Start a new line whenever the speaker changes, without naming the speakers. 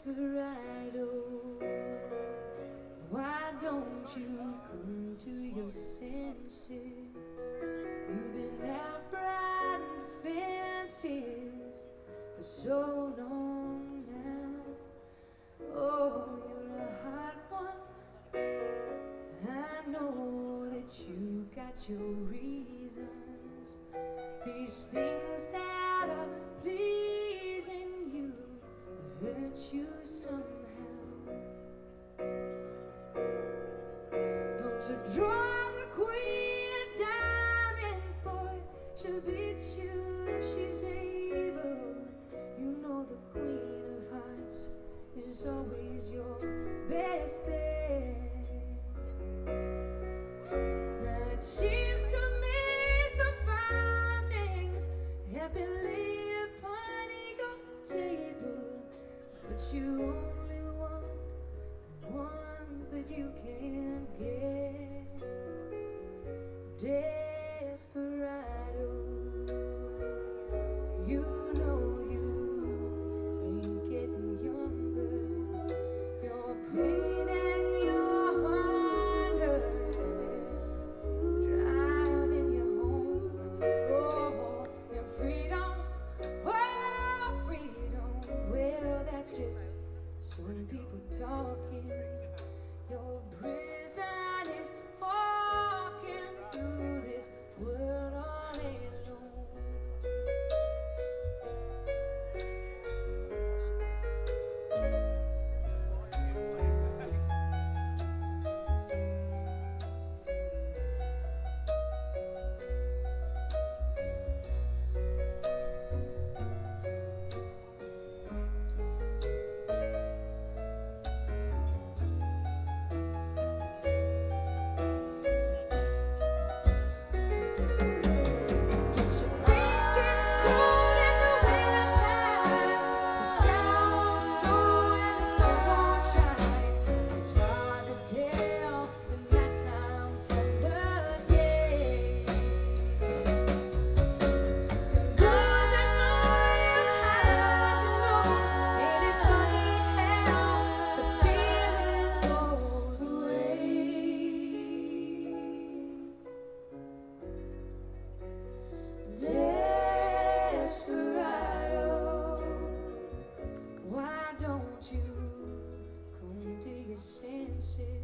Desperado, why don't you come to your senses? You've been out riding fences for so long now. Oh, you're a hot one. I know that you got your reasons. These things that are pleasing you hurt you somehow. Don't you draw the queen of diamonds, boy. She'll beat you if she's able. You know the queen of hearts is always your best bet. Now it seems to me some fine things have been laid upon your table, but you only want the ones that you can get. Desperado, you know you ain't getting younger. Your pain and your hunger driving you home. Oh, and freedom, oh, freedom. Well, that's just some people talking. Your prison is walking through this world all alone. Desperado, why don't you come to your senses?